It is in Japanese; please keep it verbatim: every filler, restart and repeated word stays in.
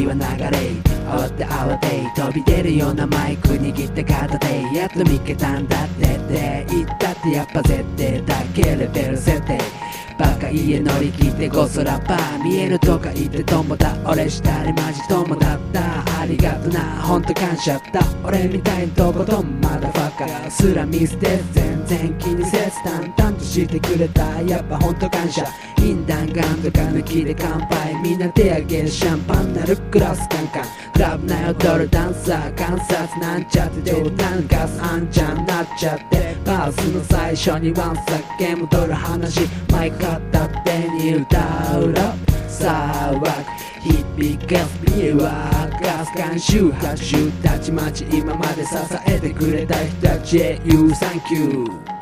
は流れ慌て慌て飛び出るようなマイク握って片手やっと見つけたんだってって言ったってやっぱ絶対だけレベル設定バカ家乗り切ってゴソラッパー見えるとか言って友だ俺したりマジ友だったありがとなほんと感謝だ俺みたいにとことんマダファッカーすら見捨て全然気にせず淡々としてくれたやっぱほんと感謝イン弾丸とか抜きで乾杯みんな手上げるシャンパンなるクラスカンカンクラブ内踊るダンサー観察なんちゃって冗談ガスあんちゃんなっちゃってバースの最初にワンサッケ戻る話マイク片手に歌うラップ騒ぐ響かすビールはガス監修拍手たちまち今まで支えてくれた人たちへ You thank you